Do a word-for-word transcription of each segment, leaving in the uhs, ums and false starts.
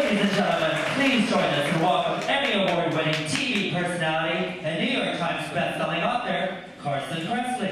Ladies and gentlemen, please join us to welcome Emmy Award-winning T V personality and New York Times best-selling author, Carson Kressley.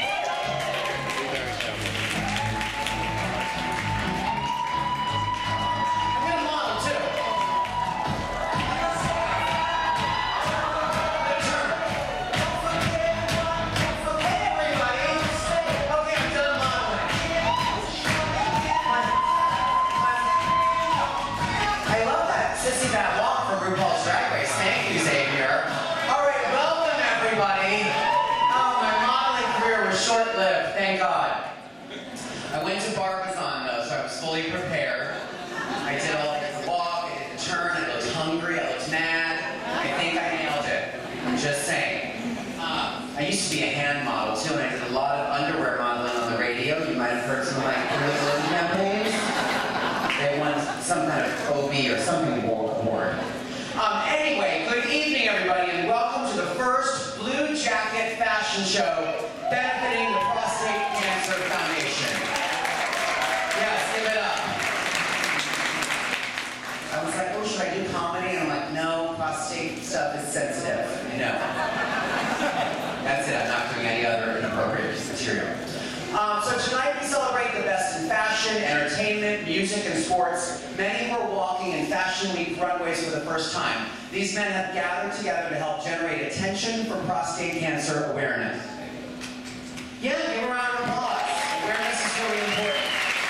Short-lived, thank God. I went to Barbizon though, so I was fully prepared. I did all the walk, I did the turn, I looked hungry, I looked mad. I think I nailed it. I'm just saying. Um, I used to be a hand model too, and I did a lot of underwear modeling on the radio. You might have heard some of my curriculum campaigns. They won some kind of O B or something award. Um, anyway, good evening everybody, and welcome to the first Blue Jacket fashion show benefiting the Prostate Cancer Foundation. Yes, give it up. I was like, oh, should I do comedy? And I'm like, no, prostate stuff is sensitive, you know. That's it, I'm not doing any other inappropriate material. Um, so tonight we celebrate the best in fashion, entertainment, music, and sports. Many were walking in Fashion Week runways for the first time. These men have gathered together to help generate attention for prostate cancer awareness. Yeah, give a round of applause. Awareness is really important.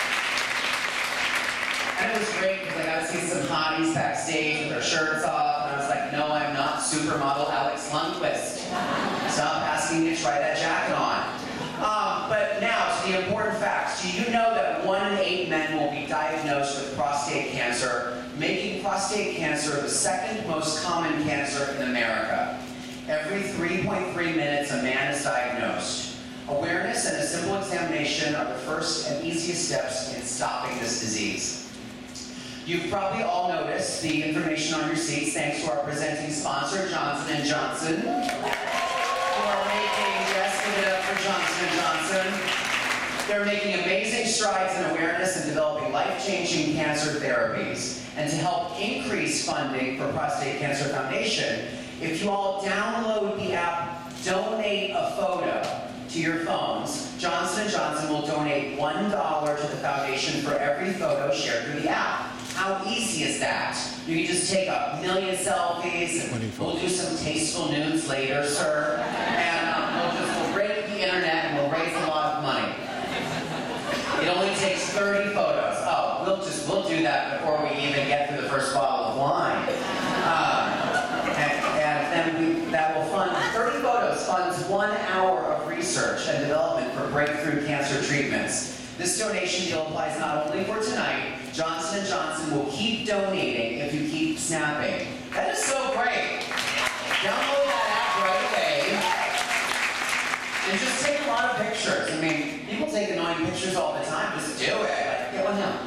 And it was great because I got to see some hotties backstage with their shirts off, and I was like, no, I'm not supermodel Alex Lundquist. Stop asking me to try that jacket on. Um, but now to the important facts. Do you know that one in eight men will be diagnosed with prostate cancer, making prostate cancer the second most common cancer in America? Every three point three minutes, a man is diagnosed. Awareness and a simple examination are the first and easiest steps in stopping this disease. You've probably all noticed the information on your seats thanks to our presenting sponsor, Johnson and Johnson, who are making, yes, give it up for Johnson and Johnson. They're making amazing strides in awareness and developing life-changing cancer therapies. And to help increase funding for Prostate Cancer Foundation, if you all download the app, Donate a Photo, to your phones, Johnson and Johnson will donate one dollar to the foundation for every photo shared through the app. How easy is that? You can just take a million selfies, and we'll do some tasteful nudes later, sir. And um, we'll just we'll break the internet and we'll raise a lot of money. It only takes thirty photos. Oh, we'll just we'll do that before we even get through the first bottle of wine. Um, and, and then we, that will fund thirty photos funds one hour of research and development for breakthrough cancer treatments. This donation deal applies not only for tonight. Johnson and Johnson will keep donating if you keep snapping. That is so great. Download that app right away. And just take a lot of pictures. I mean, people take annoying pictures all the time. Just do it. Like, get one now.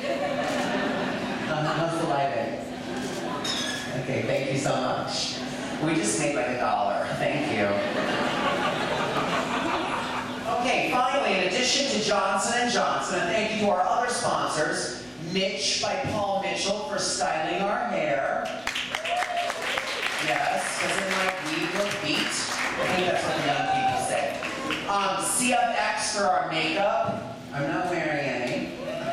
Um, how's the lighting? Okay, thank you so much. We just made like a dollar. Thank you. Okay, finally, in addition to Johnson and Johnson, and thank you to our other sponsors, Mitch by Paul Mitchell for styling our hair. Yes, doesn't like weave or beat. I think that's what the young people say. Um, C F X for our makeup. I'm not wearing any.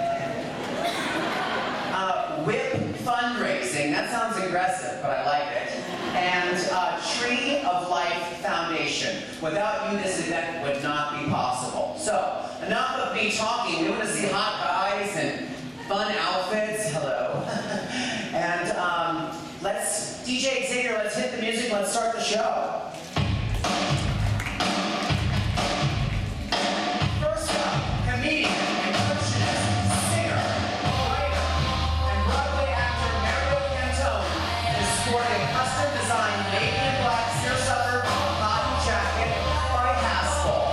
Uh, Whip fundraising. That sounds aggressive, but I like it. And uh, Tree of Life Foundation. Without you, this event would not be possible. So, enough of me talking. We want to see hot guys and fun outfits. Hello. And um, let's, D J Xavier, let's hit the music. Let's start the show. First up, comedian, percussionist, singer, writer, and Broadway actor Mario Cantone is sporting a custom-designed navy and black seersucker cotton jacket by Haskell.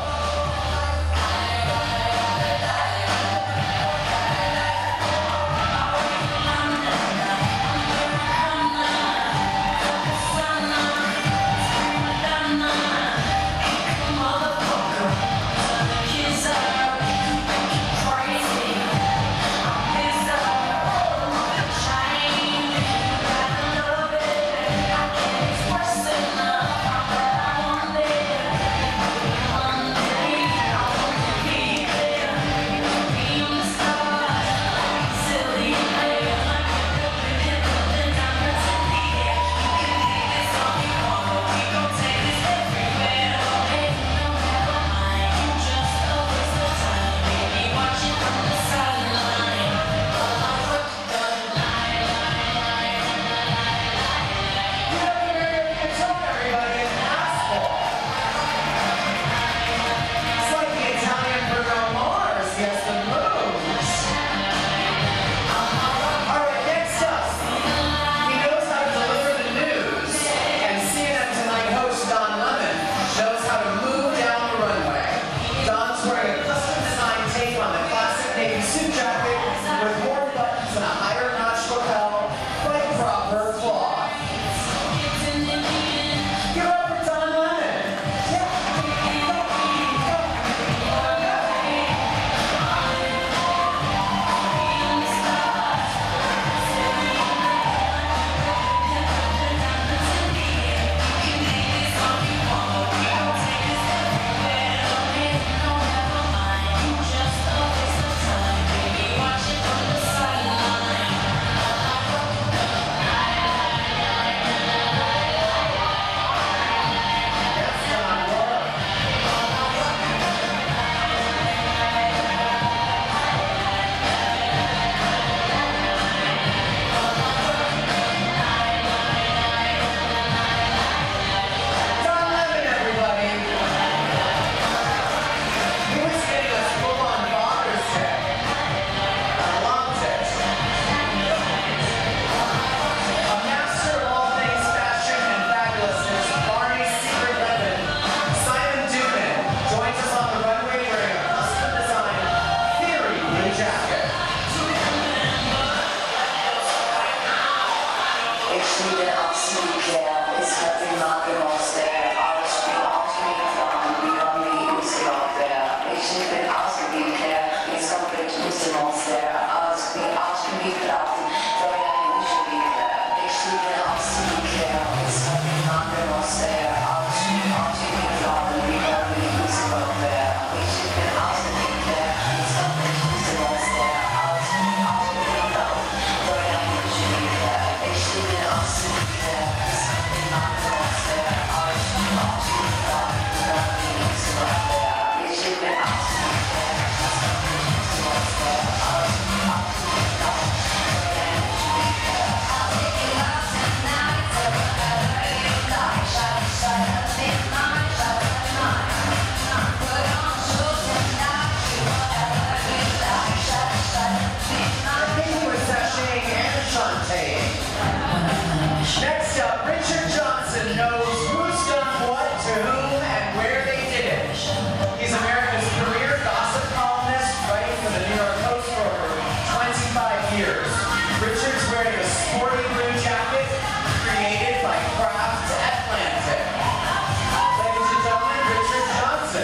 Next up, Richard Johnson knows who's done what to whom and where they did it. He's America's career gossip columnist, writing for the New York Post for over twenty-five years. Richard's wearing a sporty blue jacket created by Kraft Atlantic. Ladies and gentlemen, Richard Johnson.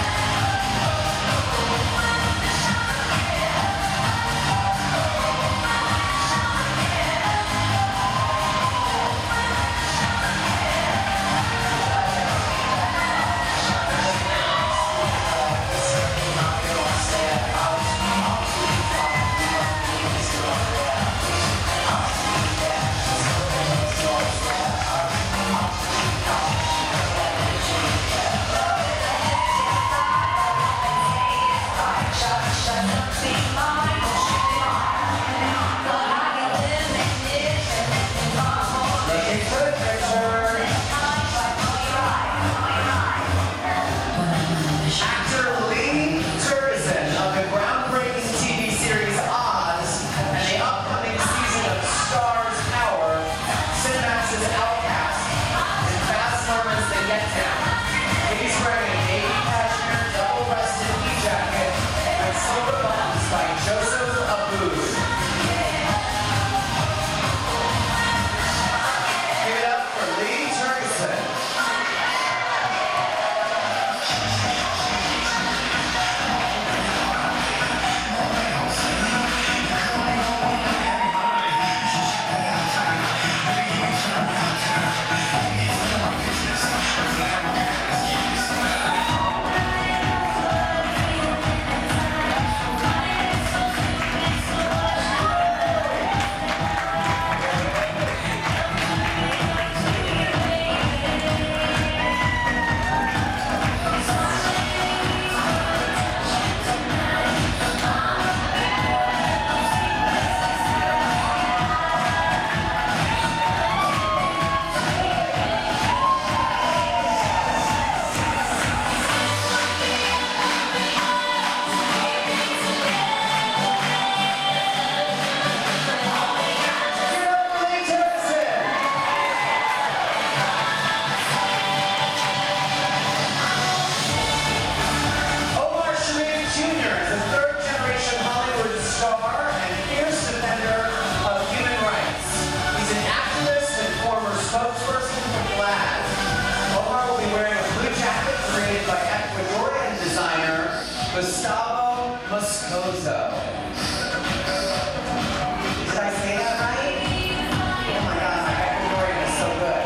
Gustavo Moscoso. Did I say that right? Oh my God, my Ecuadorian is so good.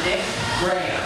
Nick Graham.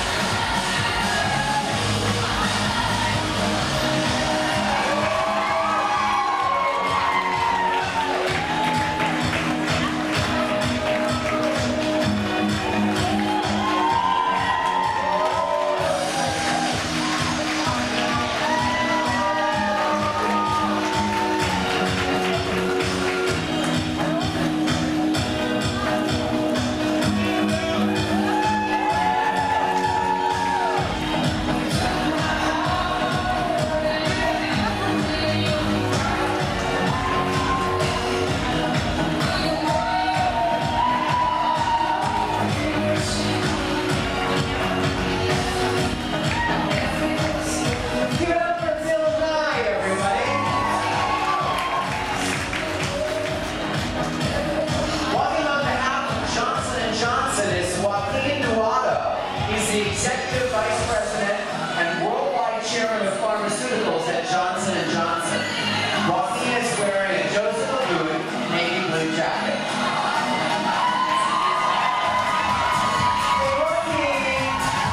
He's the Executive Vice President and Worldwide Chairman of Pharmaceuticals at Johnson and Johnson. Joaquin is wearing a Joseph Abboud navy blue jacket. Hey, Joaquin!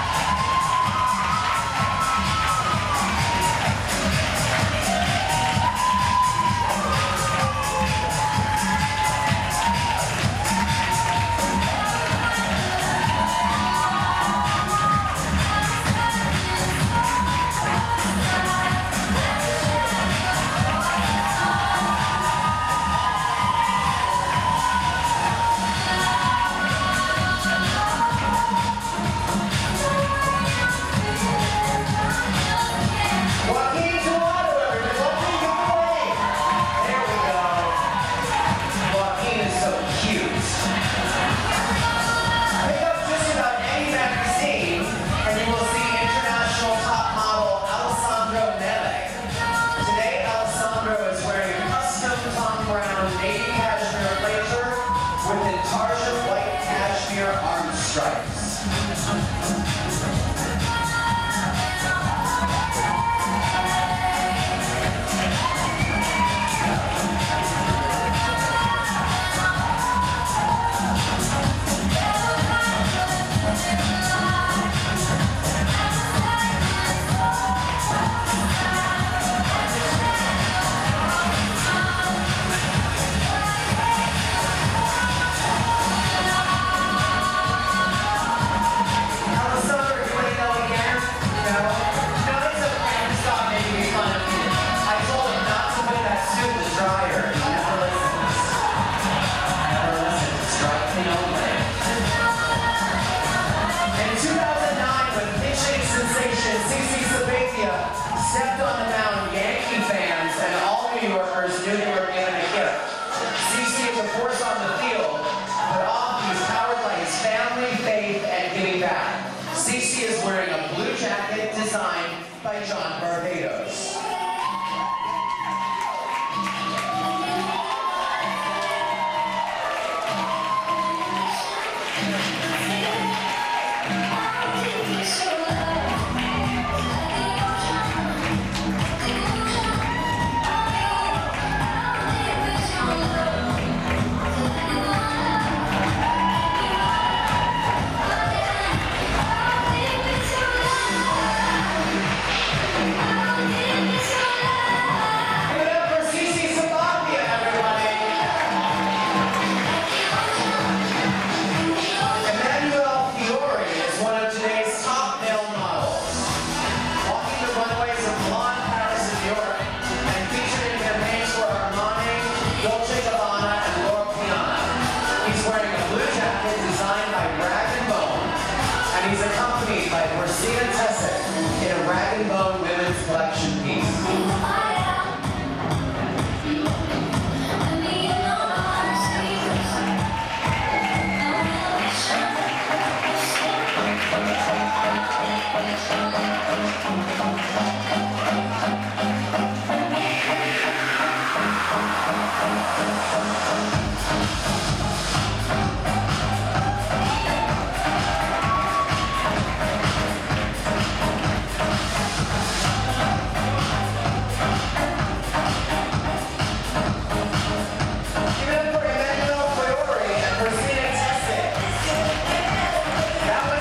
Stripes. Stepped on the mound, Yankee fans and all New Yorkers knew they were given a gift. CeCe is a force on the field, but off he's powered by his family, faith, and giving back. CeCe is wearing a blue jacket designed by John Barbados. He's accompanied by Christina Tessick in a Rag and Bone Women's Collection piece. That was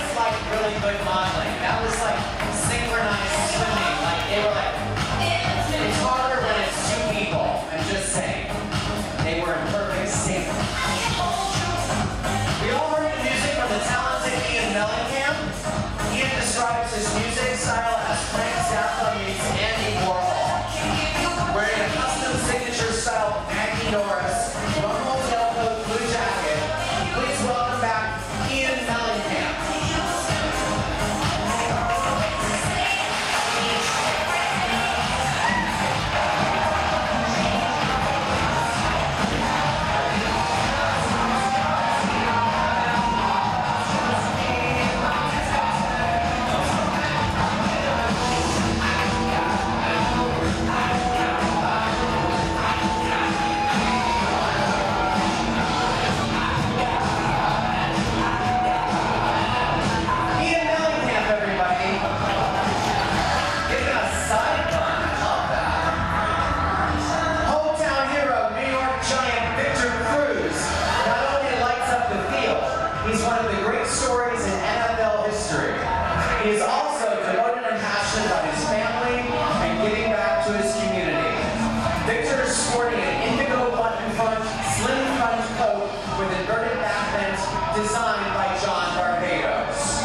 He is also devoted and passionate about his family and giving back to his community. Victor is sporting an indigo button front, slim front coat with inverted back vent designed by John Barbados.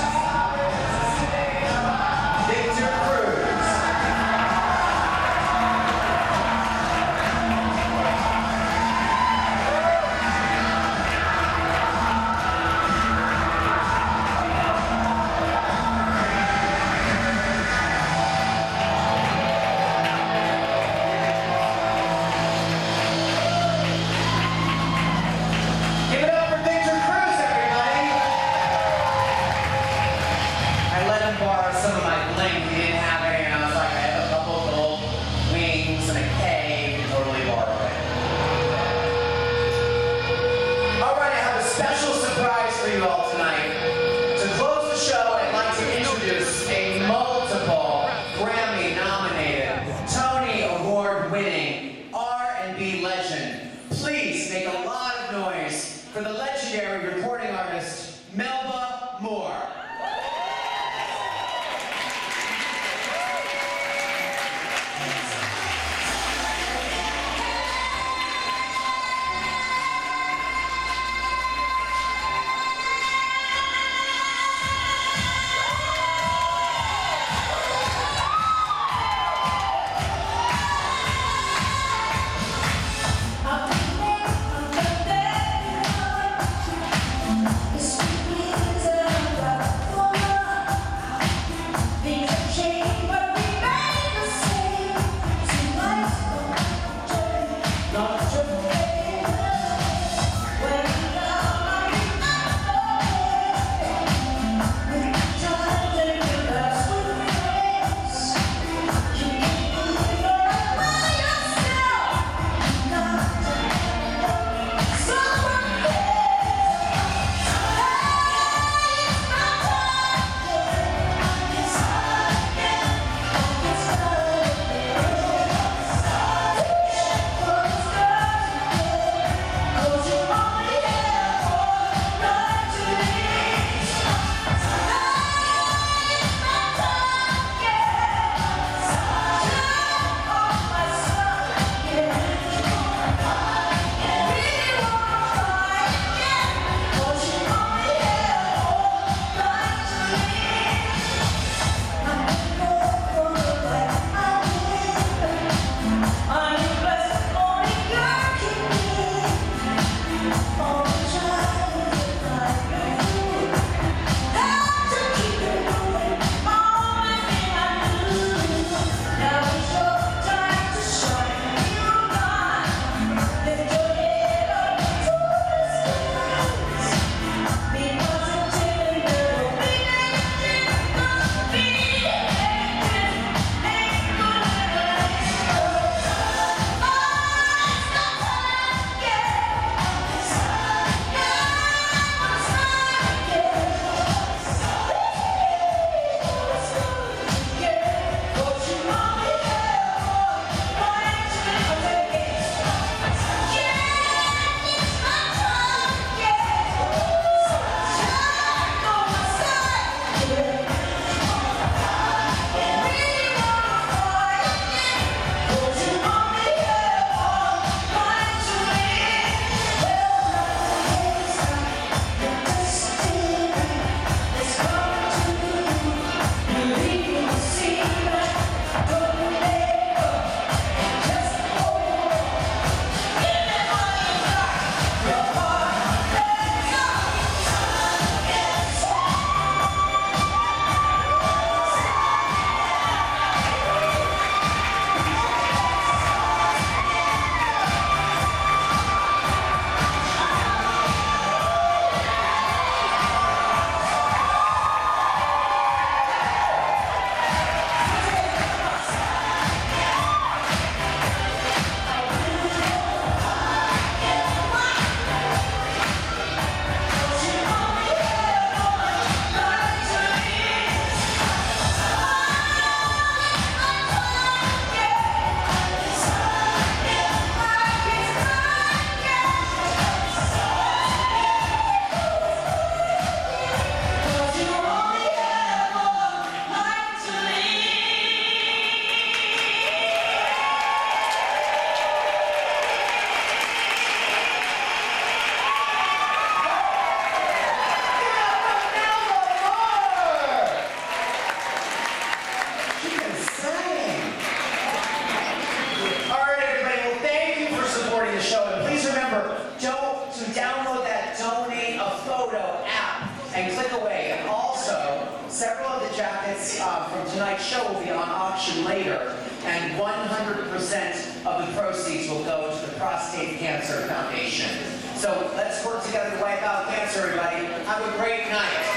Victor Cruz. Give it up for Victor Cruz, everybody. I let him borrow some of my bling. He didn't have any, and I was like, I have a couple of gold wings and a K. You can totally borrow it. All right, I have a special surprise for you all tonight. To close the show, I'd like to introduce a multiple Grammy-nominated, Tony Award-winning R and B legend. Please make a lot of noise for the legendary recording artist, Melba Moore. jackets uh, from tonight's show will be on auction later, and one hundred percent of the proceeds will go to the Prostate Cancer Foundation. So let's work together to wipe out cancer, everybody. Have a great night.